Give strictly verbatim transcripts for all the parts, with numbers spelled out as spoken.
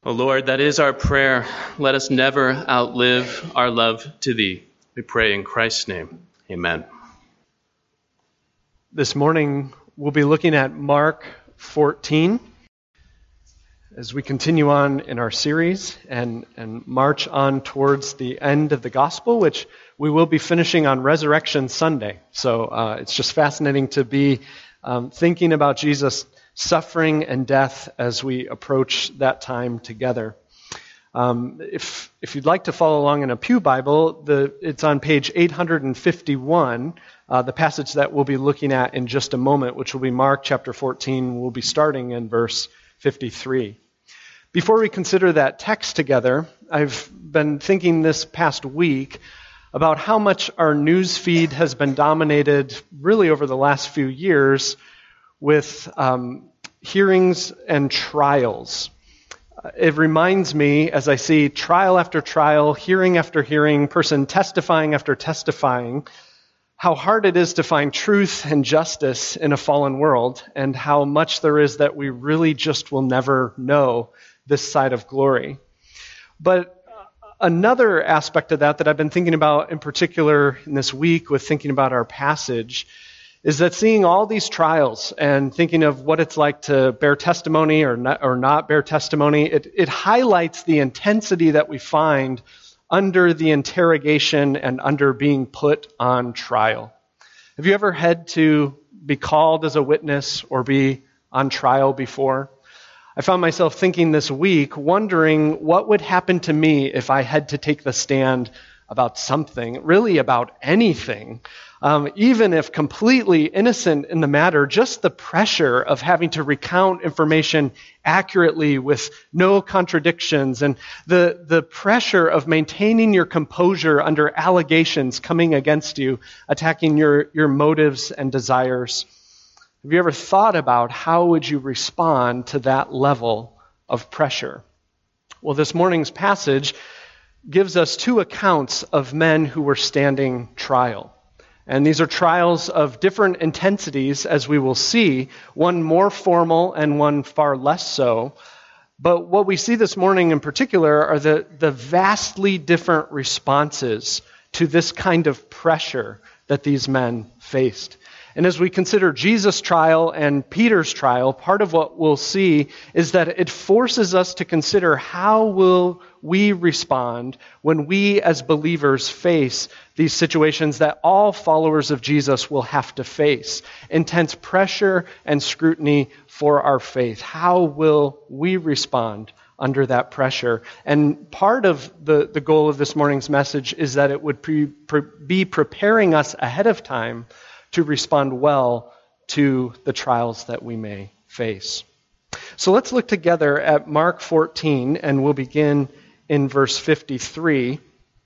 O Lord, that is our prayer. Let us never outlive our love to thee. We pray in Christ's name. Amen. This morning, we'll be looking at Mark fourteen as we continue on in our series and, and march on towards the end of the gospel, which we will be finishing on Resurrection Sunday. So uh, it's just fascinating to be um, thinking about Jesus' suffering and death as we approach that time together. Um, if if you'd like to follow along in a Pew Bible, the it's on page eight hundred fifty-one, uh, the passage that we'll be looking at in just a moment, which will be Mark chapter fourteen. We'll be starting in verse fifty-three. Before we consider that text together, I've been thinking this past week about how much our news feed has been dominated really over the last few years with um, hearings and trials. Uh, it reminds me, as I see trial after trial, hearing after hearing, person testifying after testifying, how hard it is to find truth and justice in a fallen world, and how much there is that we really just will never know this side of glory. But another aspect of that that I've been thinking about in particular in this week with thinking about our passage is that seeing all these trials and thinking of what it's like to bear testimony or not, or not bear testimony, it, it highlights the intensity that we find under the interrogation and under being put on trial. Have you ever had to be called as a witness or be on trial before? I found myself thinking this week, wondering what would happen to me if I had to take the stand about something, really about anything. Um, even if completely innocent in the matter, just the pressure of having to recount information accurately with no contradictions, and the, the pressure of maintaining your composure under allegations coming against you, attacking your, your motives and desires. Have you ever thought about how would you respond to that level of pressure? Well, this morning's passage gives us two accounts of men who were standing trial. And these are trials of different intensities, as we will see, one more formal and one far less so. But what we see this morning in particular are the, the vastly different responses to this kind of pressure that these men faced. And as we consider Jesus' trial and Peter's trial, part of what we'll see is that it forces us to consider how will we respond when we as believers face these situations that all followers of Jesus will have to face. Intense pressure and scrutiny for our faith. How will we respond under that pressure? And part of the, the goal of this morning's message is that it would pre, pre, be preparing us ahead of time to respond well to the trials that we may face. So let's look together at Mark fourteen, and we'll begin in verse fifty-three.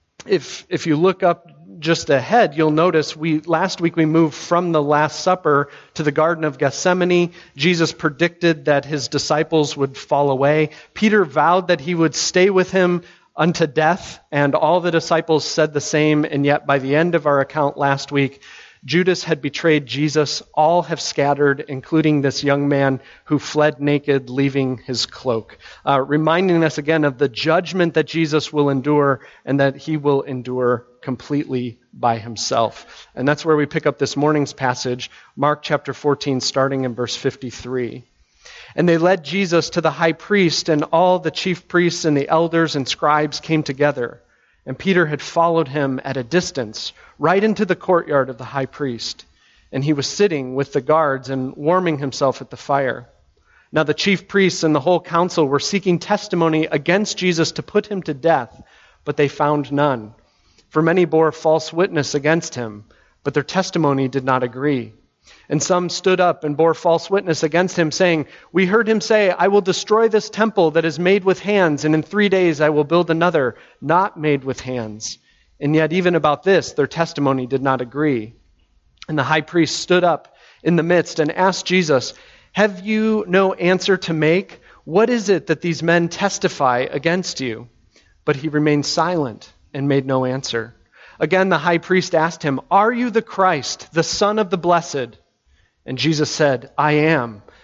If if you look up just ahead, you'll notice we last week we moved from the Last Supper to the Garden of Gethsemane. Jesus predicted that his disciples would fall away. Peter vowed that he would stay with him unto death, and all the disciples said the same, and yet by the end of our account last week, Judas had betrayed Jesus. All have scattered, including this young man who fled naked, leaving his cloak, uh, reminding us again of the judgment that Jesus will endure and that he will endure completely by himself. And that's where we pick up this morning's passage, Mark chapter fourteen, starting in verse fifty-three. And they led Jesus to the high priest, and all the chief priests and the elders and scribes came together. And Peter had followed him at a distance, right into the courtyard of the high priest. And he was sitting with the guards and warming himself at the fire. Now the chief priests and the whole council were seeking testimony against Jesus to put him to death, but they found none. For many bore false witness against him, but their testimony did not agree. And some stood up and bore false witness against him, saying, "We heard him say, 'I will destroy this temple that is made with hands, and in three days I will build another, not made with hands.' And yet even about this their testimony did not agree. And the high priest stood up in the midst and asked Jesus, 'Have you no answer to make? What is it that these men testify against you?' But he remained silent and made no answer. Again, the high priest asked him, 'Are you the Christ, the Son of the Blessed?' And Jesus said, 'I am.'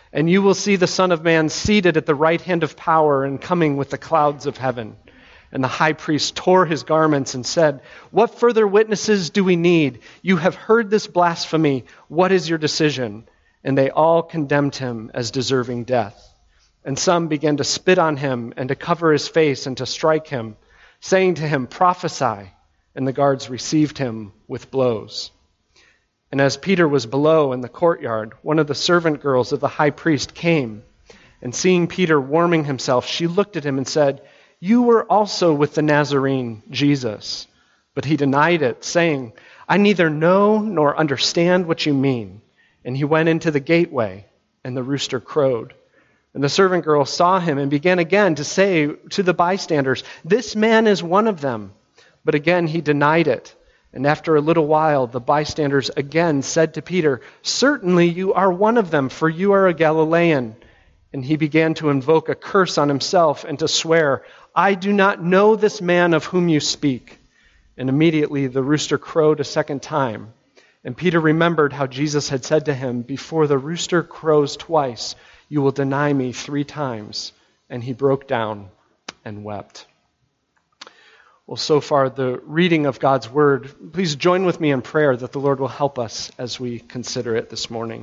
And you will see the Son of Man seated at the right hand of power and coming with the clouds of heaven." And the high priest tore his garments and said, "What further witnesses do we need? You have heard this blasphemy. What is your decision?" And they all condemned him as deserving death. And some began to spit on him and to cover his face and to strike him, saying to him, "Prophesy." And the guards received him with blows. And as Peter was below in the courtyard, one of the servant girls of the high priest came, and seeing Peter warming himself, she looked at him and said, "You were also with the Nazarene, Jesus." But he denied it, saying, "I neither know nor understand what you mean." And he went into the gateway, and the rooster crowed. And the servant girl saw him and began again to say to the bystanders, "This man is one of them." But again he denied it. And after a little while, the bystanders again said to Peter, "Certainly you are one of them, for you are a Galilean." And he began to invoke a curse on himself and to swear, "I do not know this man of whom you speak." And immediately the rooster crowed a second time. And Peter remembered how Jesus had said to him, "Before the rooster crows twice, you will deny me three times." And he broke down and wept. Well, so far, the reading of God's word. Please join with me in prayer that the Lord will help us as we consider it this morning.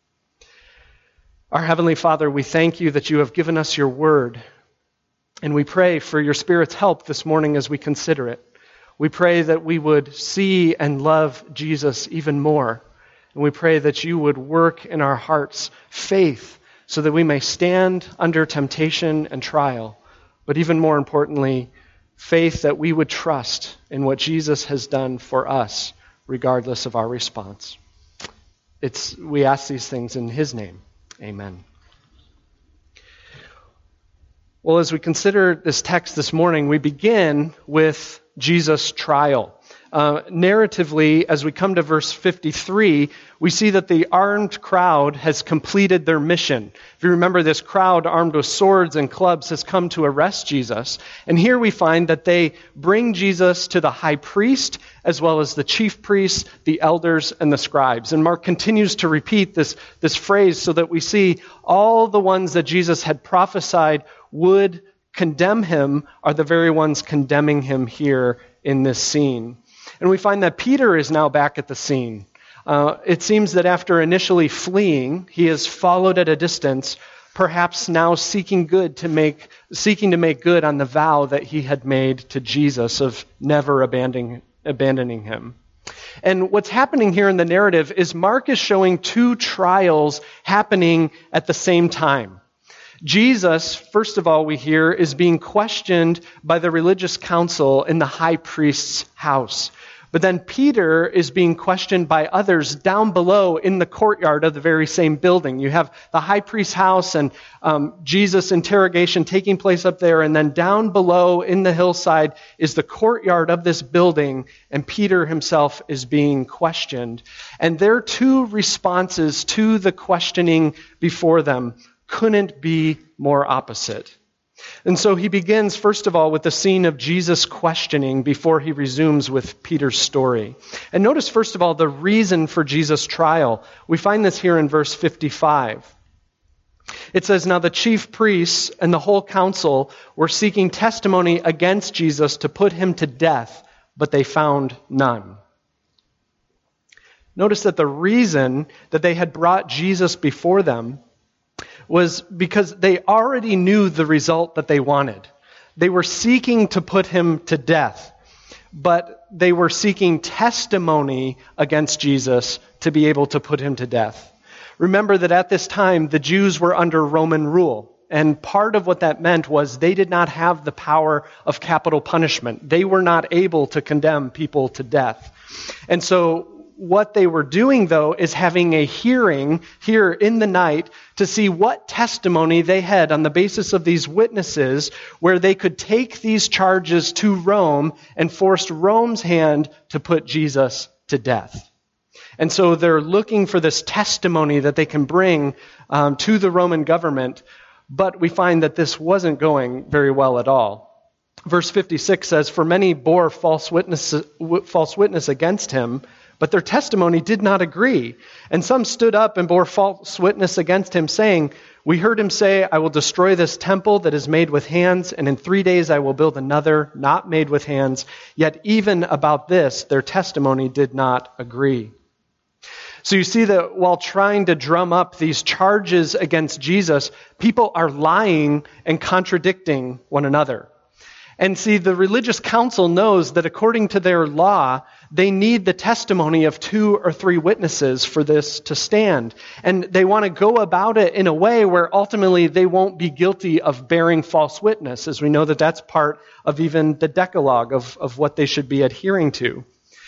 Our Heavenly Father, we thank you that you have given us your word, and we pray for your Spirit's help this morning as we consider it. We pray that we would see and love Jesus even more, and we pray that you would work in our hearts faith so that we may stand under temptation and trial, but even more importantly, faith that we would trust in what Jesus has done for us, regardless of our response. It's, we ask these things in his name. Amen. Well, as we consider this text this morning, we begin with Jesus' trial. Uh, narratively, as we come to verse fifty-three, we see that the armed crowd has completed their mission. If you remember, this crowd armed with swords and clubs has come to arrest Jesus. And here we find that they bring Jesus to the high priest, as well as the chief priests, the elders, and the scribes. And Mark continues to repeat this, this phrase so that we see all the ones that Jesus had prophesied would condemn him are the very ones condemning him here in this scene. And we find that Peter is now back at the scene. Uh, it seems that after initially fleeing, he has followed at a distance, perhaps now seeking good to make, seeking to make good on the vow that he had made to Jesus of never abandoning, abandoning him. And what's happening here in the narrative is Mark is showing two trials happening at the same time. Jesus, first of all, we hear, is being questioned by the religious council in the high priest's house. But then Peter is being questioned by others down below in the courtyard of the very same building. You have the high priest's house and um, Jesus' interrogation taking place up there. And then down below in the hillside is the courtyard of this building. And Peter himself is being questioned. And their two responses to the questioning before them couldn't be more opposite. And so he begins, first of all, with the scene of Jesus questioning before he resumes with Peter's story. And notice, first of all, the reason for Jesus' trial. We find this here in verse fifty-five. It says, "Now the chief priests and the whole council were seeking testimony against Jesus to put him to death, but they found none." Notice that the reason that they had brought Jesus before them was because they already knew the result that they wanted. They were seeking to put him to death, but they were seeking testimony against Jesus to be able to put him to death. Remember that at this time, the Jews were under Roman rule, and part of what that meant was they did not have the power of capital punishment. They were not able to condemn people to death. And so what they were doing, though, is having a hearing here in the night to see what testimony they had on the basis of these witnesses where they could take these charges to Rome and force Rome's hand to put Jesus to death. And so they're looking for this testimony that they can bring um, to the Roman government, but we find that this wasn't going very well at all. Verse fifty-six says, "For many bore false witness, false witness against him, But their testimony did not agree. And some stood up and bore false witness against him, saying, "We heard him say, 'I will destroy this temple that is made with hands, and in three days I will build another not made with hands.' Yet even about this, their testimony did not agree." So you see that while trying to drum up these charges against Jesus, people are lying and contradicting one another. And see, the religious council knows that according to their law, they need the testimony of two or three witnesses for this to stand. And they want to go about it in a way where ultimately they won't be guilty of bearing false witness, as we know that that's part of even the Decalogue of, of what they should be adhering to.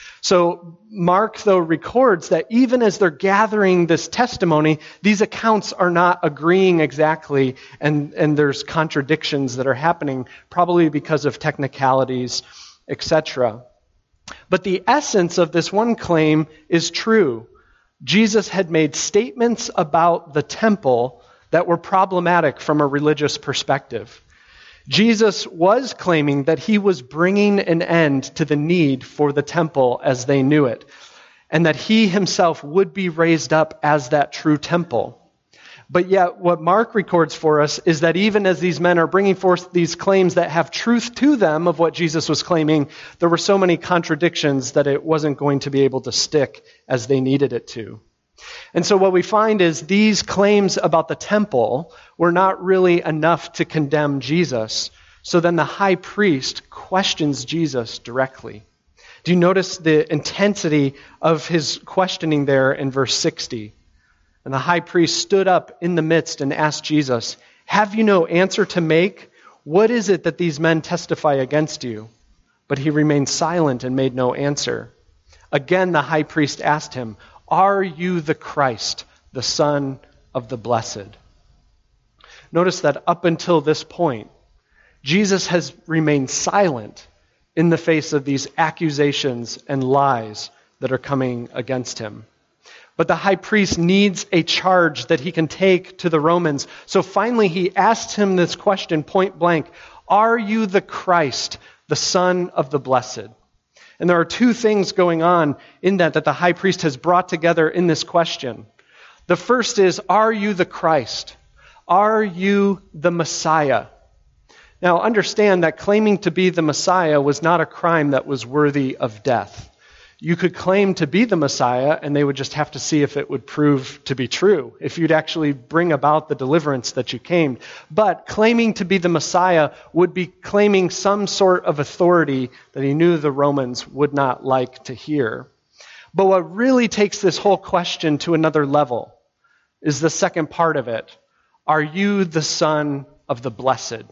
So Mark, though, records that even as they're gathering this testimony, these accounts are not agreeing exactly, and, and there's contradictions that are happening, probably because of technicalities, et cetera. But the essence of this one claim is true. Jesus had made statements about the temple that were problematic from a religious perspective. Jesus was claiming that he was bringing an end to the need for the temple as they knew it, and that he himself would be raised up as that true temple. But yet, what Mark records for us is that even as these men are bringing forth these claims that have truth to them of what Jesus was claiming, there were so many contradictions that it wasn't going to be able to stick as they needed it to. And so what we find is these claims about the temple were not really enough to condemn Jesus. So then the high priest questions Jesus directly. Do you notice the intensity of his questioning there in verse sixty? And the high priest stood up in the midst and asked Jesus, "Have you no answer to make? What is it that these men testify against you?" But he remained silent and made no answer. Again the high priest asked him, "Are you the Christ, the Son of the Blessed?" Notice that up until this point, Jesus has remained silent in the face of these accusations and lies that are coming against him. But the high priest needs a charge that he can take to the Romans. So finally he asks him this question point blank, "Are you the Christ, the Son of the Blessed?" And there are two things going on in that that the high priest has brought together in this question. The first is, are you the Christ? Are you the Messiah? Now understand that claiming to be the Messiah was not a crime that was worthy of death. You could claim to be the Messiah, and they would just have to see if it would prove to be true, if you'd actually bring about the deliverance that you came. But claiming to be the Messiah would be claiming some sort of authority that he knew the Romans would not like to hear. But what really takes this whole question to another level is the second part of it. Are you the Son of the Blessed?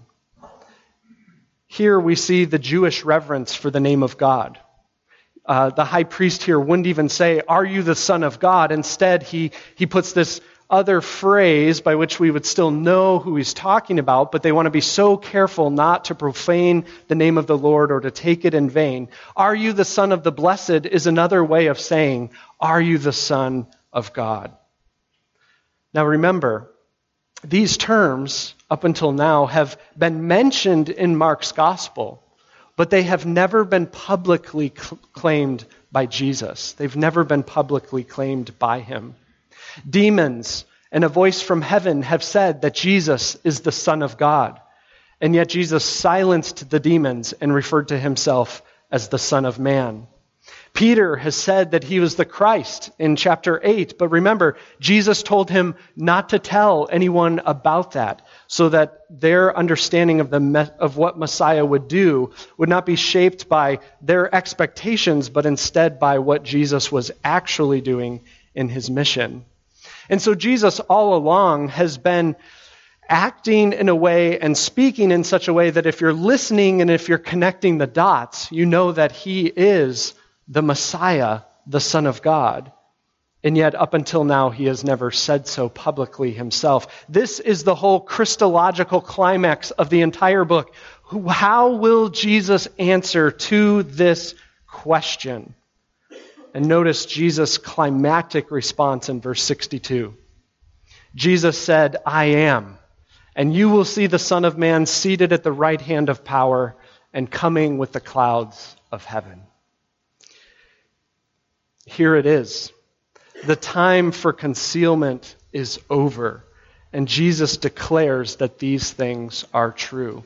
Here we see the Jewish reverence for the name of God. Uh, the high priest here wouldn't even say, "Are you the Son of God?" Instead, he, he puts this other phrase by which we would still know who he's talking about, but they want to be so careful not to profane the name of the Lord or to take it in vain. "Are you the Son of the Blessed?" is another way of saying, "Are you the Son of God?" Now remember, these terms, up until now, have been mentioned in Mark's gospel, but they have never been publicly cl- claimed by Jesus. They've never been publicly claimed by him. Demons and a voice from heaven have said that Jesus is the Son of God, and yet Jesus silenced the demons and referred to himself as the Son of Man. Peter has said that he was the Christ in chapter eight, but remember, Jesus told him not to tell anyone about that, so that their understanding of the of what Messiah would do would not be shaped by their expectations, but instead by what Jesus was actually doing in his mission. And so Jesus all along has been acting in a way and speaking in such a way that if you're listening and if you're connecting the dots, you know that he is the Messiah, the Son of God. And yet, up until now, he has never said so publicly himself. This is the whole Christological climax of the entire book. How will Jesus answer to this question? And notice Jesus' climactic response in verse sixty-two. Jesus said, "I am, and you will see the Son of Man seated at the right hand of power and coming with the clouds of heaven." here it is. The time for concealment is over, and Jesus declares that these things are true.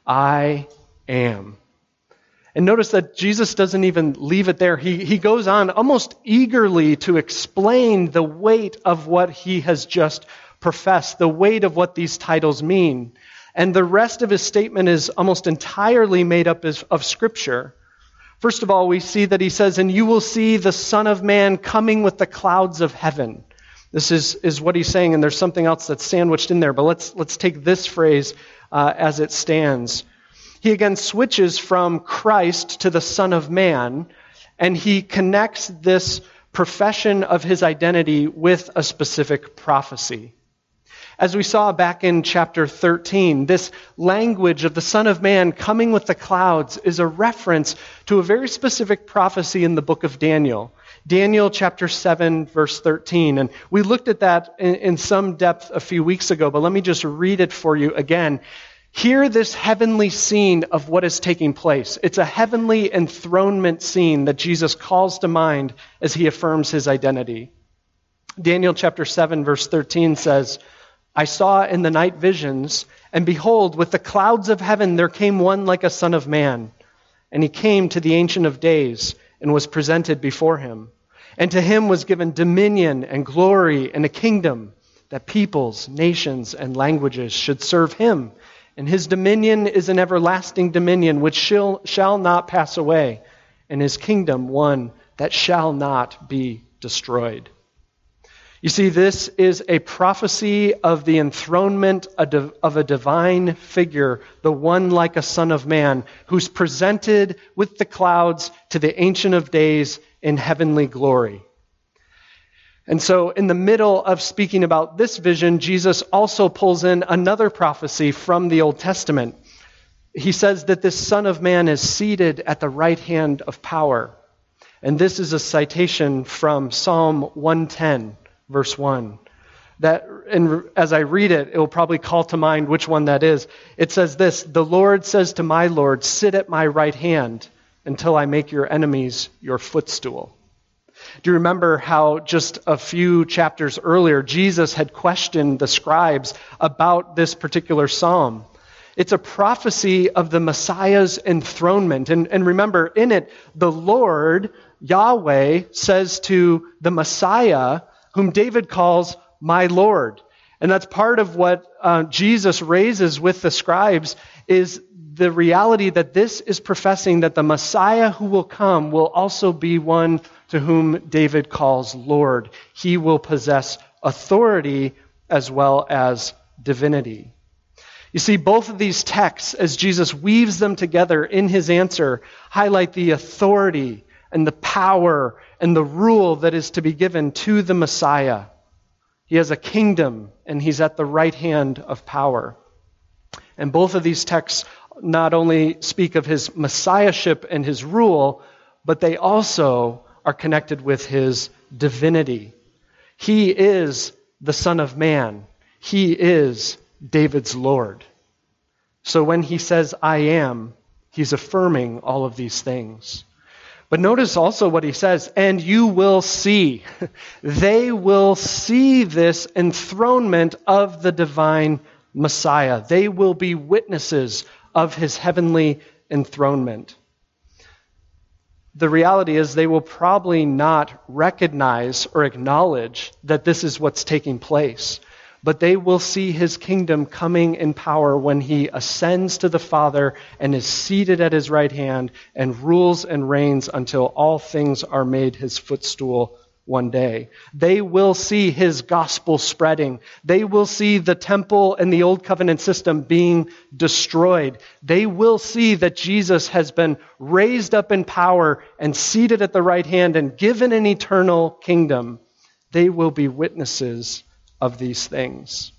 I am. And notice that Jesus doesn't even leave it there. He, he goes on almost eagerly to explain the weight of what he has just professed, the weight of what these titles mean. And the rest of his statement is almost entirely made up of Scripture. First of all, we see that he says, "And you will see the Son of Man coming with the clouds of heaven." This is, is what he's saying, and there's something else that's sandwiched in there. But let's, let's take this phrase uh, as it stands. He again switches from Christ to the Son of Man, and he connects this profession of his identity with a specific prophecy. As we saw back in chapter thirteen, this language of the Son of Man coming with the clouds is a reference to a very specific prophecy in the book of Daniel. Daniel chapter seven, verse thirteen. And we looked at that in, in some depth a few weeks ago, but let me just read it for you again. Hear this heavenly scene of what is taking place. It's a heavenly enthronement scene that Jesus calls to mind as he affirms his identity. Daniel chapter seven, verse thirteen says, "I saw in the night visions, and behold, with the clouds of heaven there came one like a son of man. And he came to the Ancient of Days and was presented before him. And to him was given dominion and glory and a kingdom, that peoples, nations, and languages should serve him. And his dominion is an everlasting dominion which shall, shall not pass away, and his kingdom one that shall not be destroyed." You see, this is a prophecy of the enthronement of a divine figure, the one like a son of man, who's presented with the clouds to the Ancient of Days in heavenly glory. And so in the middle of speaking about this vision, Jesus also pulls in another prophecy from the Old Testament. He says that this Son of Man is seated at the right hand of power. And this is a citation from Psalm one ten. Verse one, that, and as I read it, it will probably call to mind which one that is. It says this, "The Lord says to my Lord, sit at my right hand until I make your enemies your footstool." Do you remember how just a few chapters earlier, Jesus had questioned the scribes about this particular psalm? It's a prophecy of the Messiah's enthronement. And, and remember, in it, the Lord, Yahweh, says to the Messiah, whom David calls my Lord. And that's part of what uh, Jesus raises with the scribes, is the reality that this is professing that the Messiah who will come will also be one to whom David calls Lord. He will possess authority as well as divinity. You see, both of these texts, as Jesus weaves them together in his answer, highlight the authority and the power and the rule that is to be given to the Messiah. He has a kingdom, and he's at the right hand of power. And both of these texts not only speak of his messiahship and his rule, but they also are connected with his divinity. He is the Son of Man. He is David's Lord. So when he says, "I am," he's affirming all of these things. But notice also what he says, "And you will see." They will see this enthronement of the divine Messiah. They will be witnesses of his heavenly enthronement. The reality is they will probably not recognize or acknowledge that this is what's taking place. But they will see his kingdom coming in power when he ascends to the Father and is seated at his right hand and rules and reigns until all things are made his footstool one day. They will see his gospel spreading. They will see the temple and the old covenant system being destroyed. They will see that Jesus has been raised up in power and seated at the right hand and given an eternal kingdom. They will be witnesses of these things.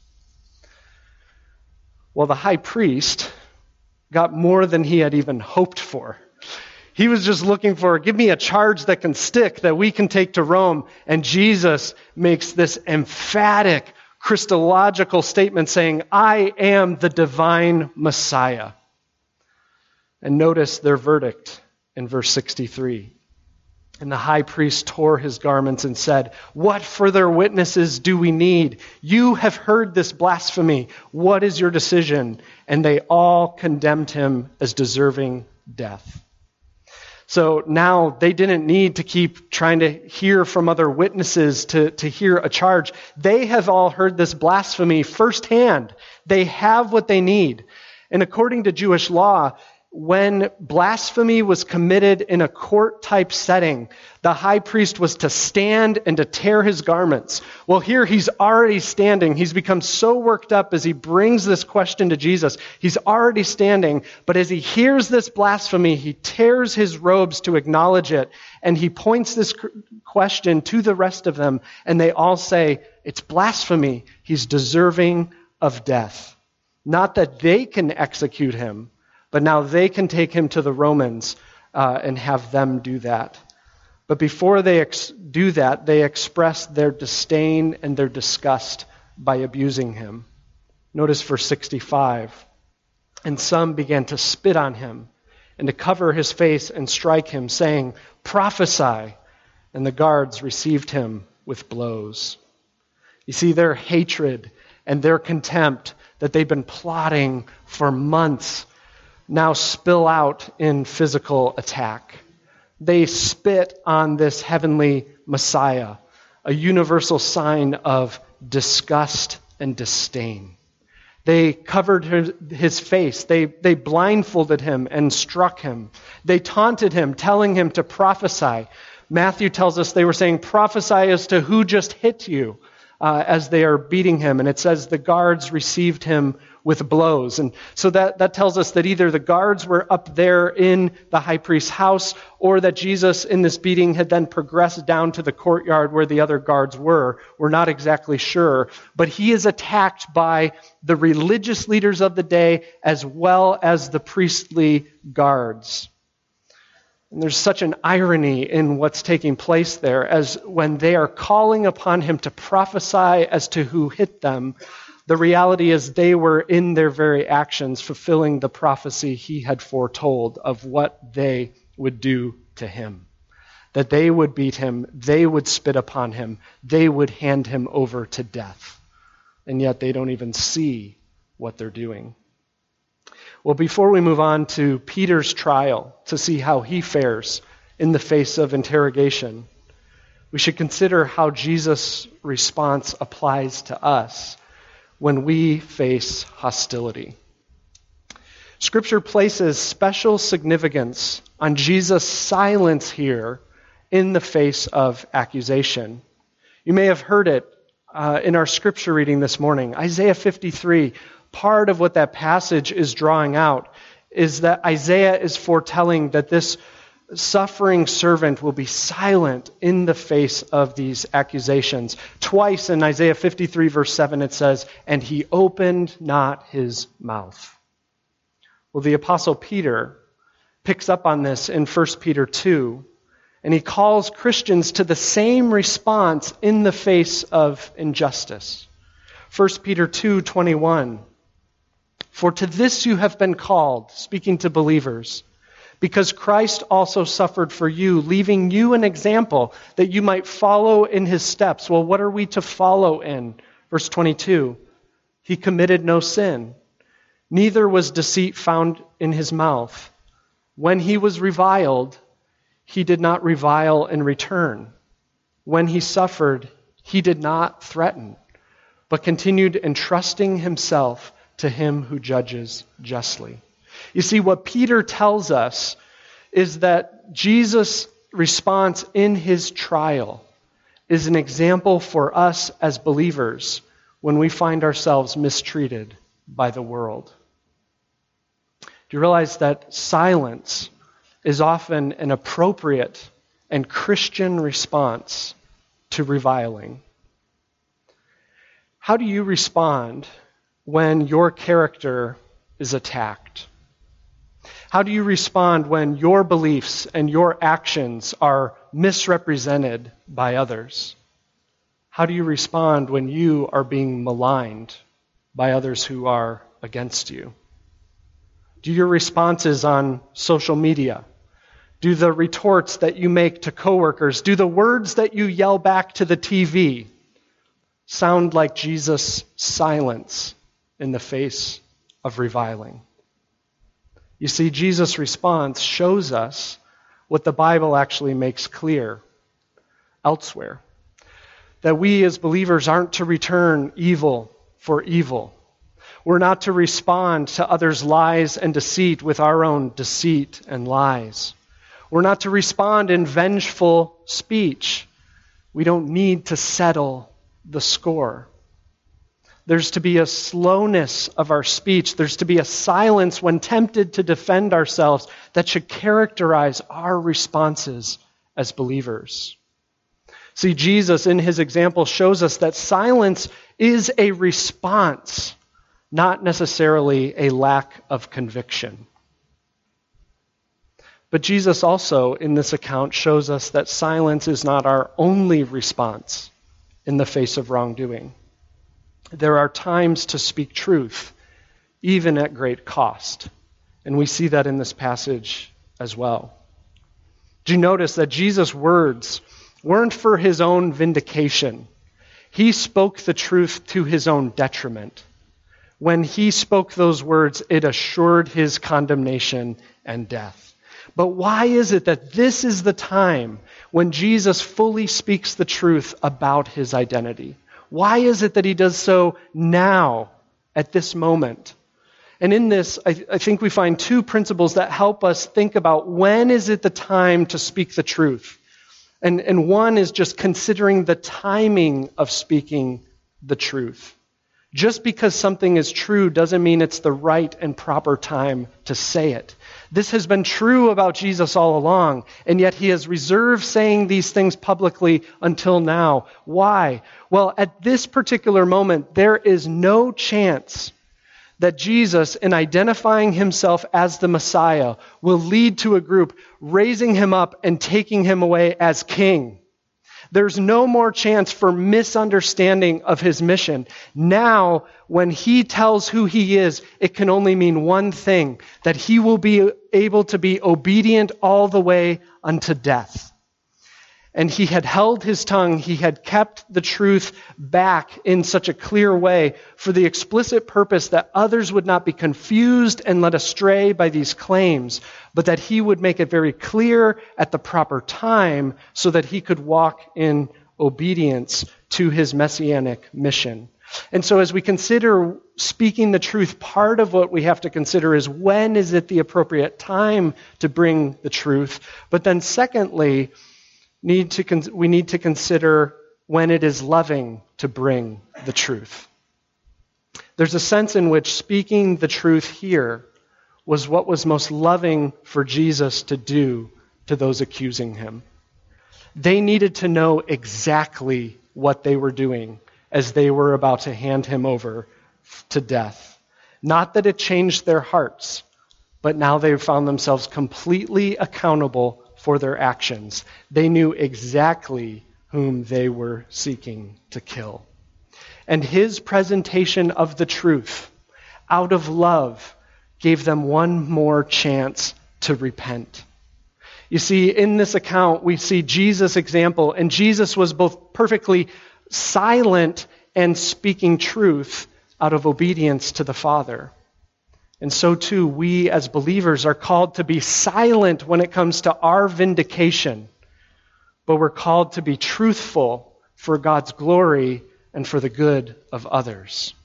Well, the high priest got more than he had even hoped for. He was just looking for, give me a charge that can stick, that we can take to Rome. And Jesus makes this emphatic, Christological statement saying, "I am the divine Messiah." And notice their verdict in verse sixty-three. And the high priest tore his garments and said, "What further witnesses do we need? You have heard this blasphemy. What is your decision?" And they all condemned him as deserving death. So now they didn't need to keep trying to hear from other witnesses to, to hear a charge. They have all heard this blasphemy firsthand. They have what they need. And according to Jewish law, when blasphemy was committed in a court-type setting, the high priest was to stand and to tear his garments. Well, here he's already standing. He's become so worked up as he brings this question to Jesus. He's already standing, but as he hears this blasphemy, he tears his robes to acknowledge it, and he points this question to the rest of them, and they all say, "It's blasphemy. He's deserving of death." Not that they can execute him, but now they can take him to the Romans uh, and have them do that. But before they ex- do that, they express their disdain and their disgust by abusing him. Notice verse sixty-five. "And some began to spit on him and to cover his face and strike him, saying, 'Prophesy!' And the guards received him with blows." You see, their hatred and their contempt that they've been plotting for months now spill out in physical attack. They spit on this heavenly Messiah, a universal sign of disgust and disdain. They covered his face. They, they blindfolded him and struck him. They taunted him, telling him to prophesy. Matthew tells us they were saying, "Prophesy as to who just hit you," uh, as they are beating him. And it says the guards received him with blows. And so that, that tells us that either the guards were up there in the high priest's house, or that Jesus in this beating had then progressed down to the courtyard where the other guards were. We're not exactly sure. But he is attacked by the religious leaders of the day as well as the priestly guards. And there's such an irony in what's taking place there, as when they are calling upon him to prophesy as to who hit them, the reality is they were in their very actions fulfilling the prophecy he had foretold of what they would do to him. That they would beat him, they would spit upon him, they would hand him over to death. And yet they don't even see what they're doing. Well, before we move on to Peter's trial to see how he fares in the face of interrogation, we should consider how Jesus' response applies to us when we face hostility. Scripture places special significance on Jesus' silence here in the face of accusation. You may have heard it uh, in our scripture reading this morning. Isaiah fifty-three, part of what that passage is drawing out is that Isaiah is foretelling that this suffering servant will be silent in the face of these accusations. Twice in Isaiah fifty-three, verse seven, it says, "And he opened not his mouth." Well, the Apostle Peter picks up on this in First Peter two, and he calls Christians to the same response in the face of injustice. First Peter two twenty-one, "For to this you have been called," speaking to believers, "because Christ also suffered for you, leaving you an example that you might follow in his steps." Well, what are we to follow in? Verse twenty-two, "He committed no sin, neither was deceit found in his mouth. When he was reviled, he did not revile in return. When he suffered, he did not threaten, but continued entrusting himself to him who judges justly." You see, what Peter tells us is that Jesus' response in his trial is an example for us as believers when we find ourselves mistreated by the world. Do you realize that silence is often an appropriate and Christian response to reviling? How do you respond when your character is attacked? How do you respond when your beliefs and your actions are misrepresented by others? How do you respond when you are being maligned by others who are against you? Do your responses on social media, Do the retorts that you make to coworkers, do the words that you yell back to the T V sound like Jesus' silence in the face of reviling? You see, Jesus' response shows us what the Bible actually makes clear elsewhere. That we as believers aren't to return evil for evil. We're not to respond to others' lies and deceit with our own deceit and lies. We're not to respond in vengeful speech. We don't need to settle the score. There's to be a slowness of our speech. There's to be a silence when tempted to defend ourselves that should characterize our responses as believers. See, Jesus in his example shows us that silence is a response, not necessarily a lack of conviction. But Jesus also in this account shows us that silence is not our only response in the face of wrongdoing. There are times to speak truth, even at great cost. And we see that in this passage as well. Do you notice that Jesus' words weren't for his own vindication? He spoke the truth to his own detriment. When he spoke those words, it assured his condemnation and death. But why is it that this is the time when Jesus fully speaks the truth about his identity? Why is it that he does so now, at this moment? And in this, I, I think we find two principles that help us think about when is it the time to speak the truth. And, and one is just considering the timing of speaking the truth. Just because something is true doesn't mean it's the right and proper time to say it. This has been true about Jesus all along, and yet he has reserved saying these things publicly until now. Why? Well, at this particular moment, there is no chance that Jesus, in identifying himself as the Messiah, will lead to a group raising him up and taking him away as king. There's no more chance for misunderstanding of his mission. Now, when he tells who he is, it can only mean one thing, that he will be able to be obedient all the way unto death. And he had held his tongue, he had kept the truth back in such a clear way for the explicit purpose that others would not be confused and led astray by these claims, but that he would make it very clear at the proper time so that he could walk in obedience to his messianic mission. And so as we consider speaking the truth, part of what we have to consider is when is it the appropriate time to bring the truth? But then secondly, Need to con- we need to consider when it is loving to bring the truth. There's a sense in which speaking the truth here was what was most loving for Jesus to do to those accusing him. They needed to know exactly what they were doing as they were about to hand him over to death. Not that it changed their hearts, but now they found themselves completely accountable for their actions. They knew exactly whom they were seeking to kill. And his presentation of the truth, out of love, gave them one more chance to repent. You see, in this account, we see Jesus' example, and Jesus was both perfectly silent and speaking truth out of obedience to the Father. And so too, we as believers are called to be silent when it comes to our vindication, but we're called to be truthful for God's glory and for the good of others.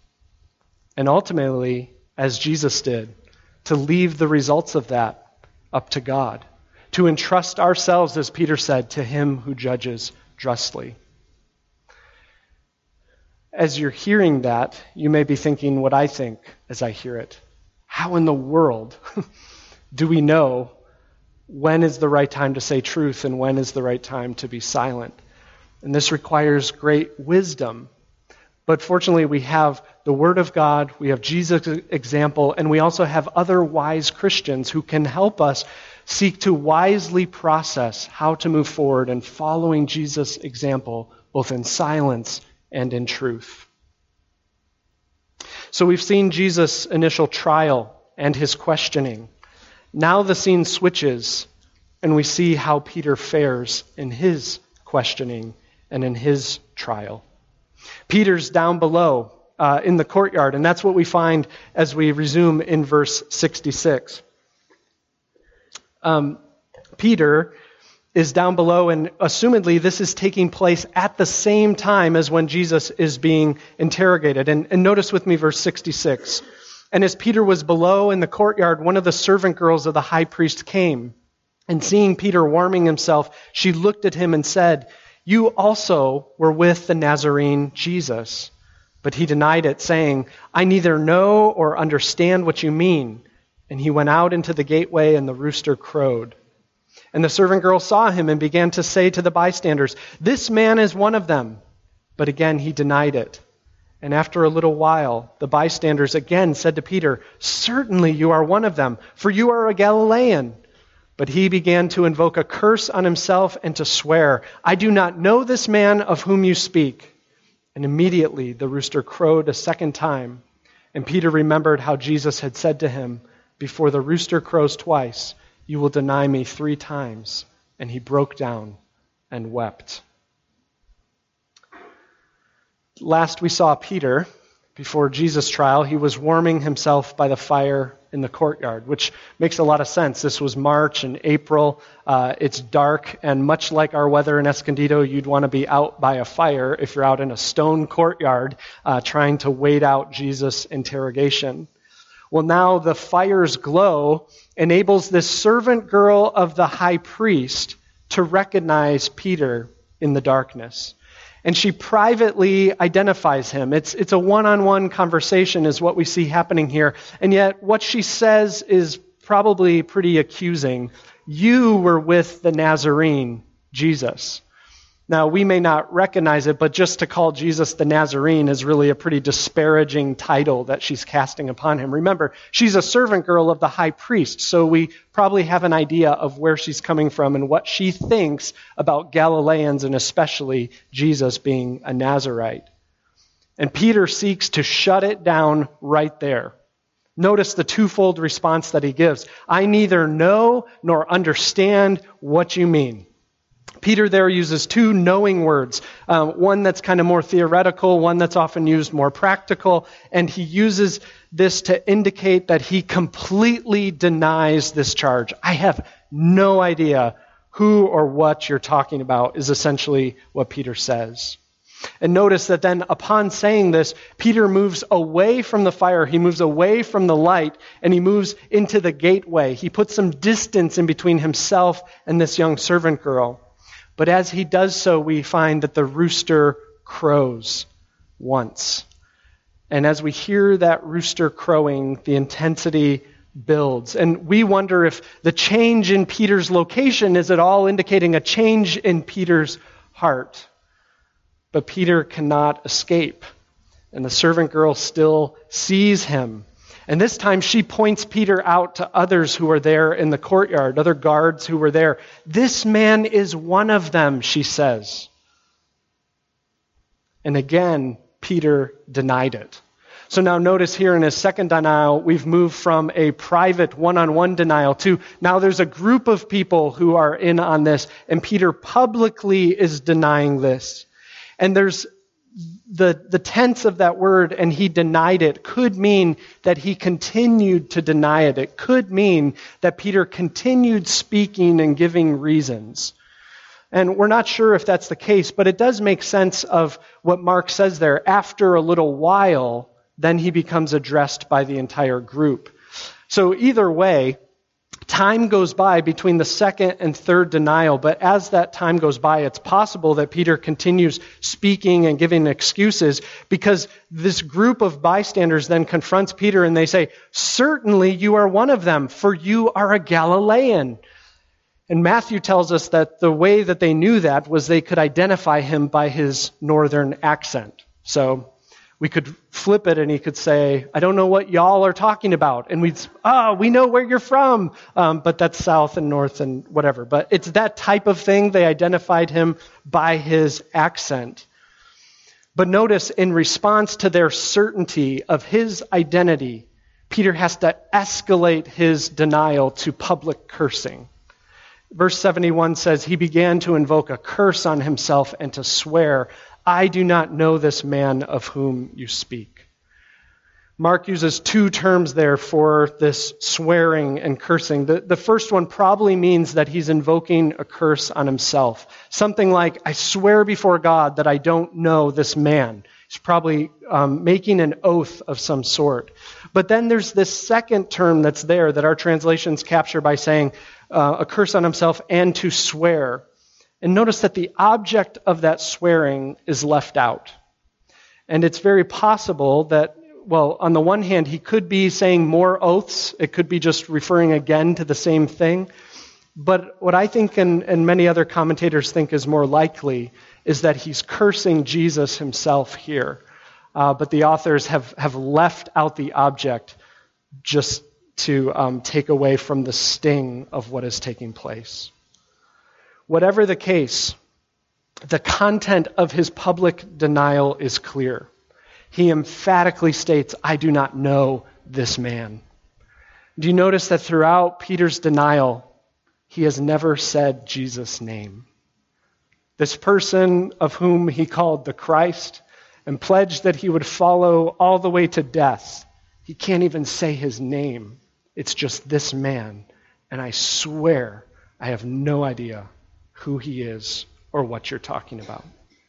And ultimately, as Jesus did, to leave the results of that up to God, to entrust ourselves, as Peter said, to him who judges justly. As you're hearing that, you may be thinking what I think as I hear it. How in the world do we know when is the right time to say truth and when is the right time to be silent? And this requires great wisdom. But fortunately, we have the Word of God, we have Jesus' example, and we also have other wise Christians who can help us seek to wisely process how to move forward in following Jesus' example, both in silence and in truth. So we've seen Jesus' initial trial and his questioning. Now the scene switches and we see how Peter fares in his questioning and in his trial. Peter's down below uh, in the courtyard, and that's what we find as we resume in verse sixty-six. Um, Peter is down below, and assumedly this is taking place at the same time as when Jesus is being interrogated. And, and notice with me verse sixty-six. And as Peter was below in the courtyard, one of the servant girls of the high priest came, and seeing Peter warming himself, she looked at him and said, "You also were with the Nazarene Jesus." But he denied it, saying, "I neither know or understand what you mean." And he went out into the gateway, and the rooster crowed. And the servant girl saw him and began to say to the bystanders, "This man is one of them." But again he denied it. And after a little while, the bystanders again said to Peter, "Certainly you are one of them, for you are a Galilean." But he began to invoke a curse on himself and to swear, "I do not know this man of whom you speak." And immediately the rooster crowed a second time. And Peter remembered how Jesus had said to him, "Before the rooster crows twice, you will deny me three times." And he broke down and wept. Last we saw Peter, before Jesus' trial, he was warming himself by the fire in the courtyard, which makes a lot of sense. This was March and April. Uh, it's dark, and much like our weather in Escondido, you'd want to be out by a fire if you're out in a stone courtyard uh, trying to wait out Jesus' interrogation. Well, now the fire's glow enables this servant girl of the high priest to recognize Peter in the darkness. And she privately identifies him. It's, it's a one-on-one conversation is what we see happening here. And yet what she says is probably pretty accusing. "You were with the Nazarene, Jesus." Now, we may not recognize it, but just to call Jesus the Nazarene is really a pretty disparaging title that she's casting upon him. Remember, she's a servant girl of the high priest, so we probably have an idea of where she's coming from and what she thinks about Galileans, and especially Jesus being a Nazarite. And Peter seeks to shut it down right there. Notice the twofold response that he gives. "I neither know nor understand what you mean." Peter there uses two knowing words, um, one that's kind of more theoretical, one that's often used more practical, and he uses this to indicate that he completely denies this charge. "I have no idea who or what you're talking about," is essentially what Peter says. And notice that then upon saying this, Peter moves away from the fire, he moves away from the light, and he moves into the gateway. He puts some distance in between himself and this young servant girl. But as he does so, we find that the rooster crows once. And as we hear that rooster crowing, the intensity builds. And we wonder if the change in Peter's location is at all indicating a change in Peter's heart. But Peter cannot escape. And the servant girl still sees him. And this time she points Peter out to others who are there in the courtyard, other guards who were there. "This man is one of them," she says. And again, Peter denied it. So now notice here in his second denial, we've moved from a private one-on-one denial to now there's a group of people who are in on this, and Peter publicly is denying this. And there's The, the tense of that word, "and he denied it," could mean that he continued to deny it. It could mean that Peter continued speaking and giving reasons. And we're not sure if that's the case, but it does make sense of what Mark says there. After a little while, then he becomes addressed by the entire group. So either way, time goes by between the second and third denial, but as that time goes by, it's possible that Peter continues speaking and giving excuses because this group of bystanders then confronts Peter and they say, "Certainly you are one of them, for you are a Galilean." And Matthew tells us that the way that they knew that was they could identify him by his northern accent. So we could flip it and he could say, "I don't know what y'all are talking about." And we'd, "Oh, we know where you're from." Um, but that's south and north and whatever. But it's that type of thing. They identified him by his accent. But notice in response to their certainty of his identity, Peter has to escalate his denial to public cursing. Verse seventy-one says, he began to invoke a curse on himself and to swear, I do not know this man of whom you speak. Mark uses two terms there for this swearing and cursing. The, the first one probably means that he's invoking a curse on himself. Something like, I swear before God that I don't know this man. He's probably um, making an oath of some sort. But then there's this second term that's there that our translations capture by saying uh, a curse on himself and to swear. And notice that the object of that swearing is left out. And it's very possible that, well, on the one hand, he could be saying more oaths. It could be just referring again to the same thing. But what I think and, and many other commentators think is more likely is that he's cursing Jesus himself here. Uh, but the authors have, have left out the object just to um, take away from the sting of what is taking place. Whatever the case, the content of his public denial is clear. He emphatically states, I do not know this man. Do you notice that throughout Peter's denial, he has never said Jesus' name? This person of whom he called the Christ and pledged that he would follow all the way to death, he can't even say his name. It's just this man. And I swear I have no idea who he is or what you're talking about.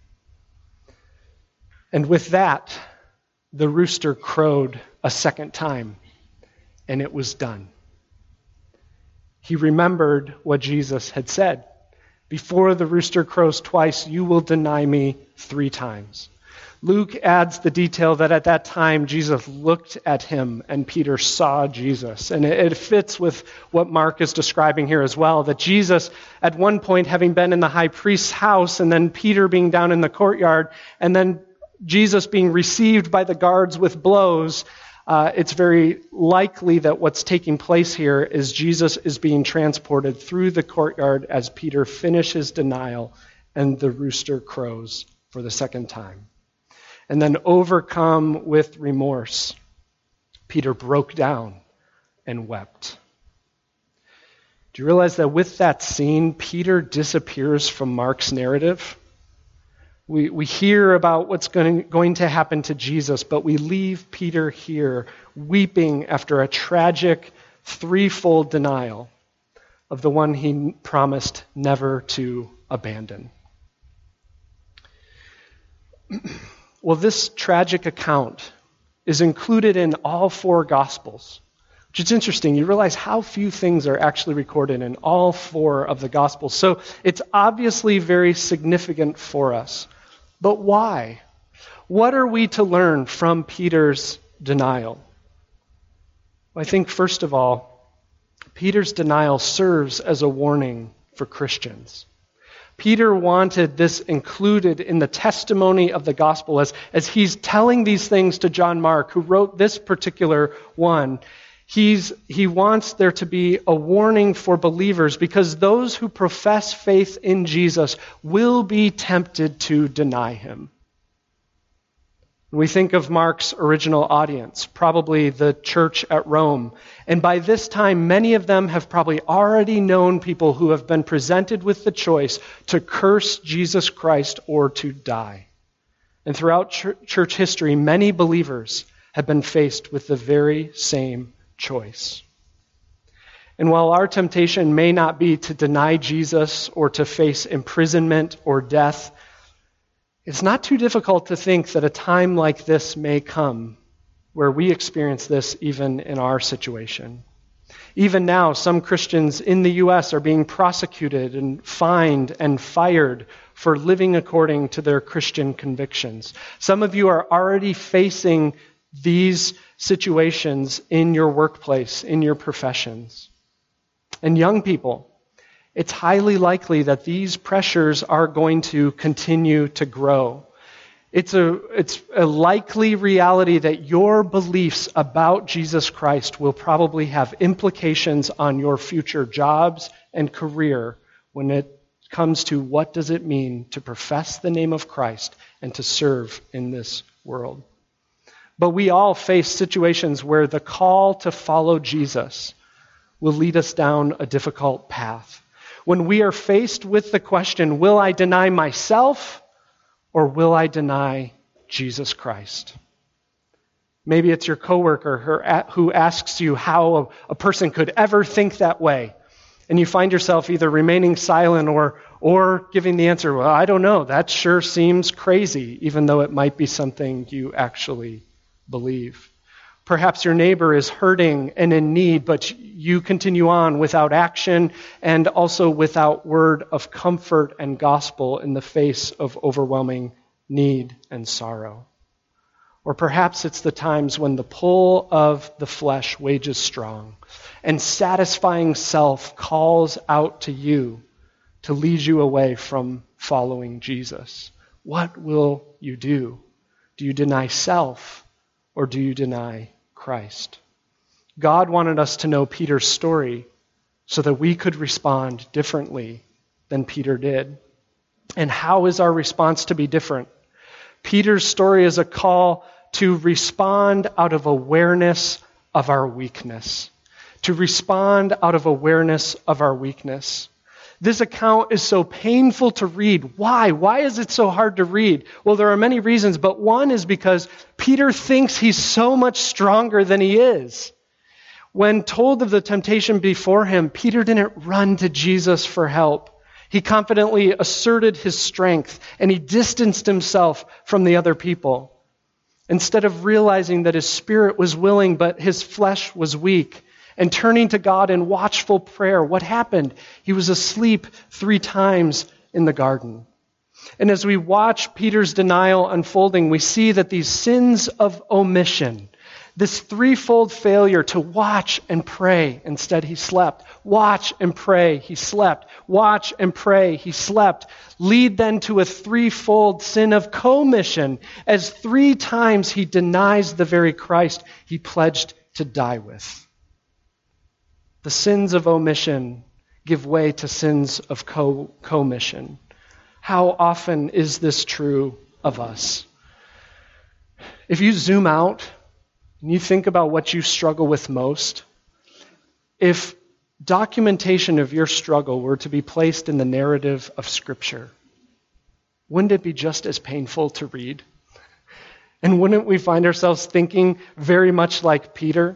And with that, the rooster crowed a second time, and it was done. He remembered what Jesus had said. Before the rooster crows twice, you will deny me three times. Luke adds the detail that at that time Jesus looked at him and Peter saw Jesus. And it fits with what Mark is describing here as well, that Jesus at one point having been in the high priest's house and then Peter being down in the courtyard and then Jesus being received by the guards with blows, uh, it's very likely that what's taking place here is Jesus is being transported through the courtyard as Peter finishes denial and the rooster crows for the second time. And then overcome with remorse, Peter broke down and wept. Do you realize that with that scene, Peter disappears from Mark's narrative? We, we hear about what's going, going to happen to Jesus, but we leave Peter here weeping after a tragic threefold denial of the one he promised never to abandon. Well, this tragic account is included in all four Gospels, which is interesting. You realize how few things are actually recorded in all four of the Gospels. So it's obviously very significant for us. But why? What are we to learn from Peter's denial? Well, I think, first of all, Peter's denial serves as a warning for Christians. Peter wanted this included in the testimony of the gospel as, as he's telling these things to John Mark, who wrote this particular one. He's, he wants there to be a warning for believers because those who profess faith in Jesus will be tempted to deny him. We think of Mark's original audience, probably the church at Rome. And by this time, many of them have probably already known people who have been presented with the choice to curse Jesus Christ or to die. And throughout ch- church history, many believers have been faced with the very same choice. And while our temptation may not be to deny Jesus or to face imprisonment or death, it's not too difficult to think that a time like this may come where we experience this even in our situation. Even now, some Christians in the U S are being prosecuted and fined and fired for living according to their Christian convictions. Some of you are already facing these situations in your workplace, in your professions. And young people, it's highly likely that these pressures are going to continue to grow. It's a, it's a likely reality that your beliefs about Jesus Christ will probably have implications on your future jobs and career when it comes to what does it mean to profess the name of Christ and to serve in this world. But we all face situations where the call to follow Jesus will lead us down a difficult path, When we are faced with the question, will I deny myself or will I deny Jesus Christ? Maybe it's your coworker who asks you how a person could ever think that way. And you find yourself either remaining silent or, or giving the answer, well, I don't know. That sure seems crazy, even though it might be something you actually believe. Perhaps your neighbor is hurting and in need, but you continue on without action and also without word of comfort and gospel in the face of overwhelming need and sorrow. Or perhaps it's the times when the pull of the flesh wages strong and satisfying self calls out to you to lead you away from following Jesus. What will you do? Do you deny self or do you deny Christ? God wanted us to know Peter's story so that we could respond differently than Peter did. And how is our response to be different? Peter's story is a call to respond out of awareness of our weakness. To respond out of awareness of our weakness. This account is so painful to read. Why? Why is it so hard to read? Well, there are many reasons, but one is because Peter thinks he's so much stronger than he is. When told of the temptation before him, Peter didn't run to Jesus for help. He confidently asserted his strength, and he distanced himself from the other people. Instead of realizing that his spirit was willing, but his flesh was weak, and turning to God in watchful prayer, what happened? He was asleep three times in the garden. And as we watch Peter's denial unfolding, we see that these sins of omission, this threefold failure to watch and pray, instead he slept. Watch and pray, he slept. Watch and pray, he slept. Lead then to a threefold sin of commission, as three times he denies the very Christ he pledged to die with. The sins of omission give way to sins of co- commission. How often is this true of us? If you zoom out and you think about what you struggle with most, if documentation of your struggle were to be placed in the narrative of Scripture, wouldn't it be just as painful to read? And wouldn't we find ourselves thinking very much like Peter?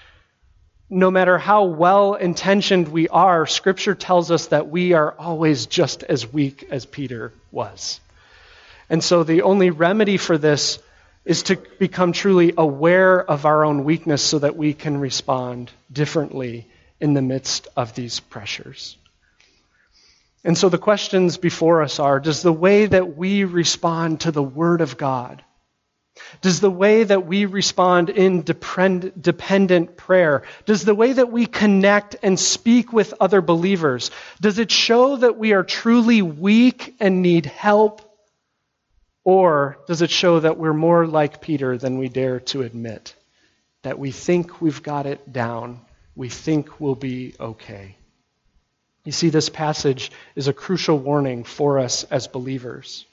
No matter how well-intentioned we are, Scripture tells us that we are always just as weak as Peter was. And so the only remedy for this is to become truly aware of our own weakness so that we can respond differently in the midst of these pressures. And so the questions before us are, does the way that we respond to the Word of God, does the way that we respond in depend- dependent prayer, does the way that we connect and speak with other believers, does it show that we are truly weak and need help? Or does it show that we're more like Peter than we dare to admit? That we think we've got it down, we think we'll be okay. You see, this passage is a crucial warning for us as believers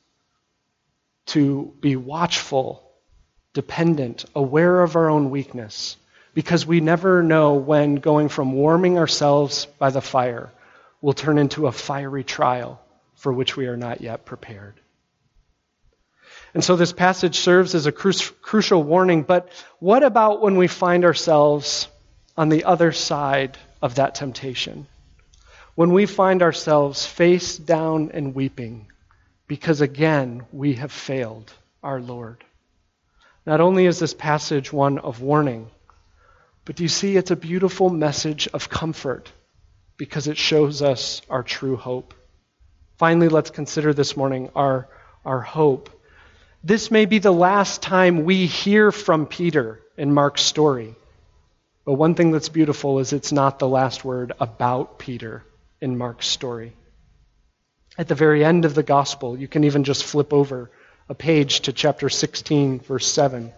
to be watchful, dependent, aware of our own weakness, because we never know when going from warming ourselves by the fire will turn into a fiery trial for which we are not yet prepared. And so this passage serves as a cru- crucial warning, but what about when we find ourselves on the other side of that temptation? When we find ourselves face down and weeping, because again, we have failed our Lord. Not only is this passage one of warning, but do you see it's a beautiful message of comfort because it shows us our true hope. Finally, let's consider this morning our, our hope. This may be the last time we hear from Peter in Mark's story. But one thing that's beautiful is it's not the last word about Peter in Mark's story. At the very end of the gospel, you can even just flip over a page to chapter sixteen, verse seven.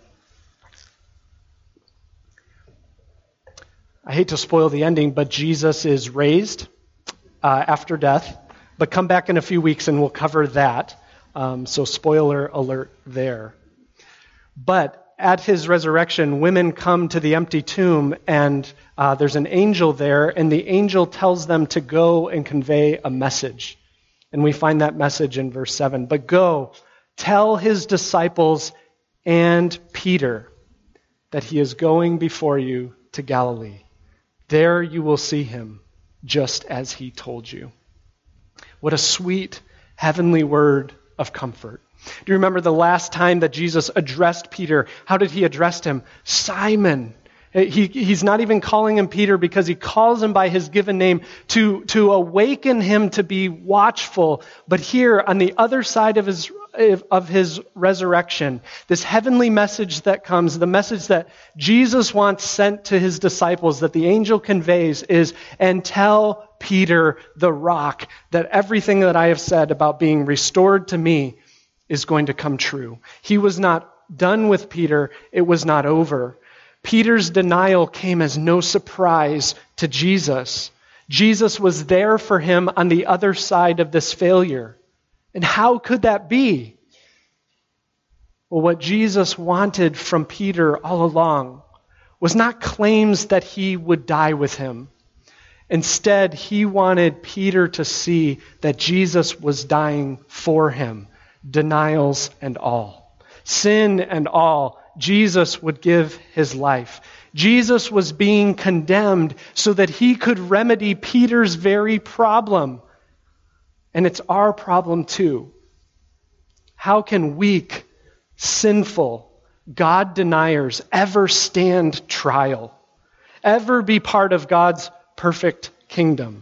I hate to spoil the ending, but Jesus is raised uh, after death. But come back in a few weeks and we'll cover that. Um, so spoiler alert there. But at his resurrection, women come to the empty tomb, and uh, there's an angel there, and the angel tells them to go and convey a message. And we find that message in verse seven. But go, tell his disciples and Peter that he is going before you to Galilee. There you will see him, just as he told you. What a sweet heavenly word of comfort. Do you remember the last time that Jesus addressed Peter? How did he address him? Simon. He, he's not even calling him Peter because he calls him by his given name to, to awaken him to be watchful. But here on the other side of his, of his resurrection, this heavenly message that comes, the message that Jesus wants sent to his disciples, that the angel conveys is, and tell Peter the rock that everything that I have said about being restored to me is going to come true. He was not done with Peter. It was not over. Peter's denial came as no surprise to Jesus. Jesus was there for him on the other side of this failure. And how could that be? Well, what Jesus wanted from Peter all along was not claims that he would die with him. Instead, he wanted Peter to see that Jesus was dying for him. Denials and all. Sin and all. Jesus would give his life. Jesus was being condemned so that he could remedy Peter's very problem. And it's our problem too. How can weak, sinful, God deniers ever stand trial? Ever be part of God's perfect kingdom?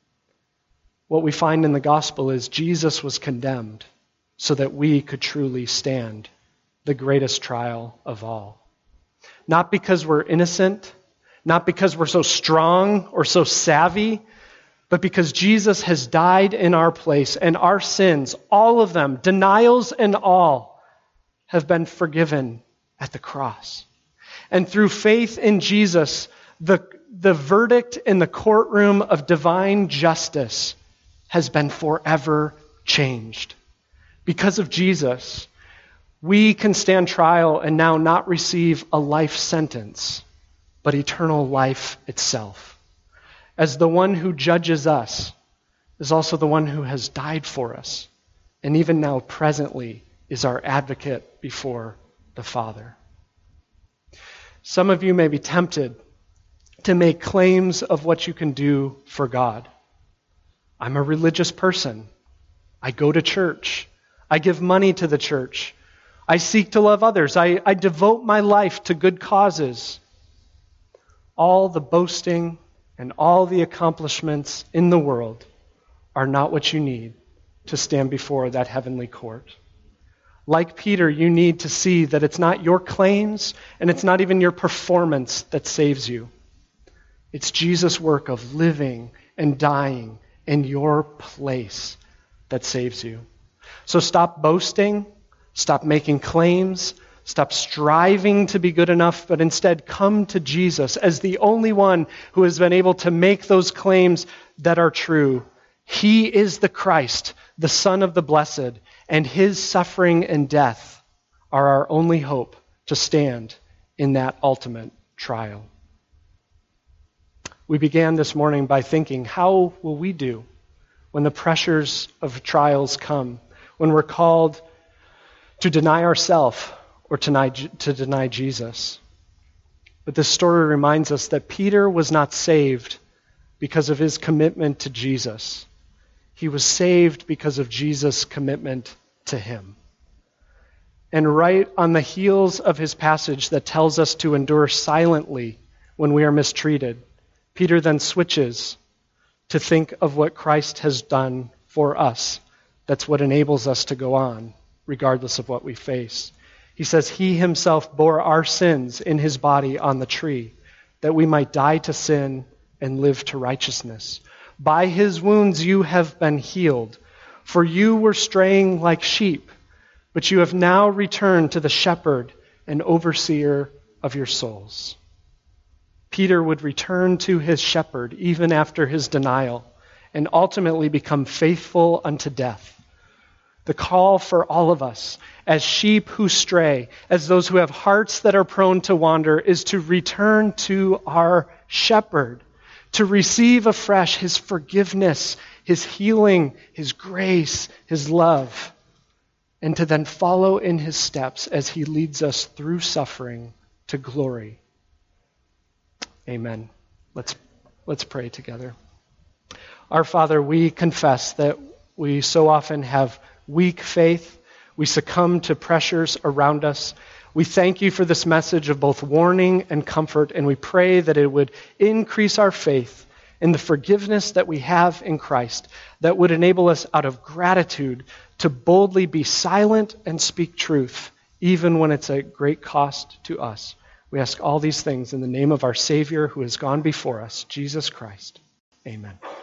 What we find in the gospel is Jesus was condemned so that we could truly stand the greatest trial of all. Not because we're innocent, not because we're so strong or so savvy, but because Jesus has died in our place and our sins, all of them, denials and all, have been forgiven at the cross. And through faith in Jesus, the, the verdict in the courtroom of divine justice has been forever changed. Because of Jesus, we can stand trial and now not receive a life sentence, but eternal life itself. As the one who judges us is also the one who has died for us, and even now presently is our advocate before the Father. Some of you may be tempted to make claims of what you can do for God. I'm a religious person. I go to church. I give money to the church. I seek to love others. I, I devote my life to good causes. All the boasting and all the accomplishments in the world are not what you need to stand before that heavenly court. Like Peter, you need to see that it's not your claims and it's not even your performance that saves you. It's Jesus' work of living and dying in your place that saves you. So stop boasting, stop making claims, stop striving to be good enough, but instead come to Jesus as the only one who has been able to make those claims that are true. He is the Christ, the Son of the Blessed, and his suffering and death are our only hope to stand in that ultimate trial. We began this morning by thinking, how will we do when the pressures of trials come? When we're called to deny ourselves or to deny, to deny Jesus. But this story reminds us that Peter was not saved because of his commitment to Jesus. He was saved because of Jesus' commitment to him. And right on the heels of his passage that tells us to endure silently when we are mistreated, Peter then switches to think of what Christ has done for us. That's what enables us to go on, regardless of what we face. He says, he himself bore our sins in his body on the tree, that we might die to sin and live to righteousness. By his wounds you have been healed, for you were straying like sheep, but you have now returned to the shepherd and overseer of your souls. Peter would return to his shepherd even after his denial and ultimately become faithful unto death. The call for all of us as sheep who stray, as those who have hearts that are prone to wander, is to return to our shepherd, to receive afresh his forgiveness, his healing, his grace, his love, and to then follow in his steps as he leads us through suffering to glory. Amen. Let's, let's pray together. Our Father, we confess that we so often have weak faith. We succumb to pressures around us. We thank you for this message of both warning and comfort, and we pray that it would increase our faith in the forgiveness that we have in Christ, that would enable us out of gratitude to boldly be silent and speak truth, even when it's a great cost to us. We ask all these things in the name of our Savior who has gone before us, Jesus Christ. Amen.